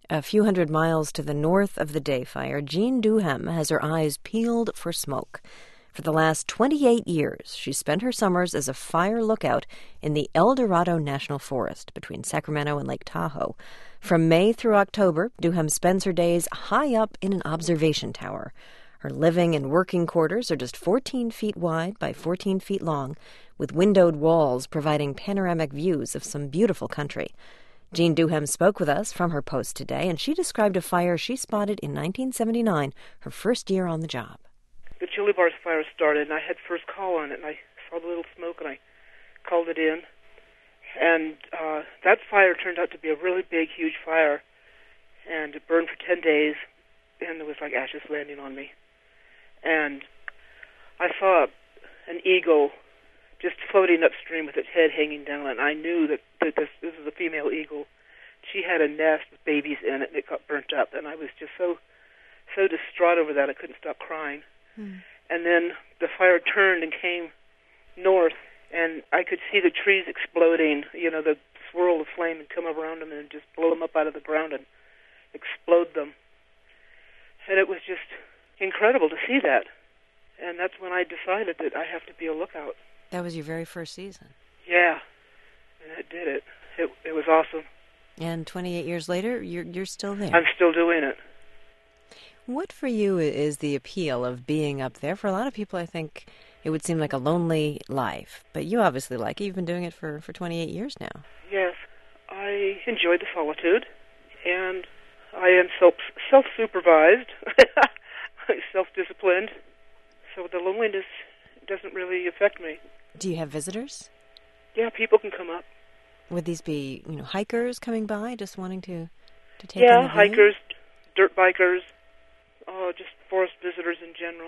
A few hundred miles to the north of the Day Fire, Jean Duhem has her eyes peeled for smoke. For the last 28 years, she's spent her summers as a fire lookout in the El Dorado National Forest between Sacramento and Lake Tahoe. From May through October, Duhem spends her days high up in an observation tower. Her living and working quarters are just 14 feet wide by 14 feet long, with windowed walls providing panoramic views of some beautiful country. Jean Duhem spoke with us from her post today, and she described a fire she spotted in 1979, her first year on the job. The Chili Bars fire started, and I had first call on it, and I saw the little smoke, and I called it in. And that fire turned out to be a really big, huge fire, and it burned for 10 days, and there was like ashes landing on me. And I saw an eagle just floating upstream with its head hanging down, and I knew that this was a female eagle. She had a nest with babies in it, and it got burnt up, and I was just so distraught over that I couldn't stop crying. And then the fire turned and came north, and I could see the trees exploding, the swirl of flame and come around them and just blow them up out of the ground and explode them. And it was just incredible to see that. And that's when I decided that I have to be a lookout. That was your very first season. Yeah, and it did it. It was awesome. And 28 years later, you're still there. I'm still doing it. What for you is the appeal of being up there? For a lot of people, I think it would seem like a lonely life. But you obviously like it. You've been doing it for 28 years now. Yes, I enjoy the solitude, and I am self-supervised, self-disciplined, so the loneliness doesn't really affect me. Do you have visitors? Yeah, people can come up. Would these be, hikers coming by, just wanting to take in the view? Hikers, dirt bikers, just forest visitors in general.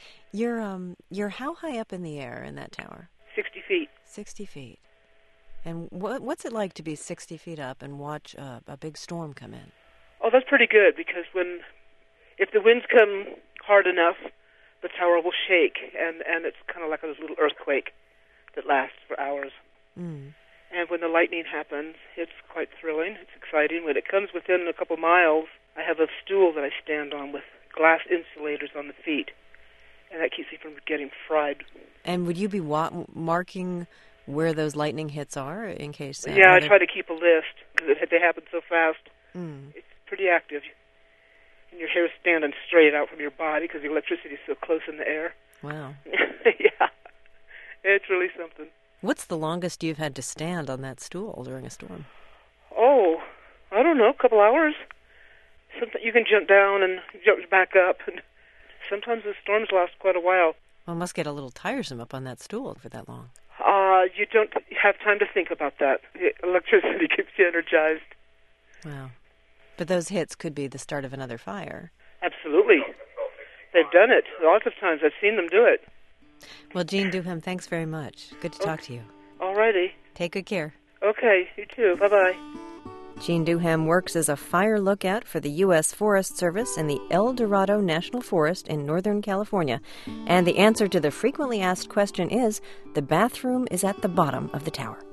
You're how high up in the air in that tower? 60 feet. 60 feet. And what's it like to be 60 feet up and watch a big storm come in? Oh, that's pretty good, because if the winds come hard enough, the tower will shake, and it's kind of like a little earthquake that lasts for hours. And when the lightning happens, it's quite thrilling. It's exciting. When it comes within a couple miles, I have a stool that I stand on with glass insulators on the feet, and that keeps me from getting fried. And would you be marking where those lightning hits are in case? Yeah, I try to keep a list, because they happen so fast. It's pretty active. And your hair's standing straight out from your body because the electricity is so close in the air. Wow. Yeah. It's really something. What's the longest you've had to stand on that stool during a storm? Oh, I don't know, a couple hours. Sometimes you can jump down and jump back up, and sometimes the storms last quite a while. Well, it must get a little tiresome up on that stool for that long. You don't have time to think about that. The electricity keeps you energized. Wow. But those hits could be the start of another fire. Absolutely. They've done it. Lots of times I've seen them do it. Well, Jean Duhem, thanks very much. Good to talk to you. All righty. Take good care. Okay, you too. Bye-bye. Jean Duhem works as a fire lookout for the U.S. Forest Service in the El Dorado National Forest in Northern California. And the answer to the frequently asked question is, the bathroom is at the bottom of the tower.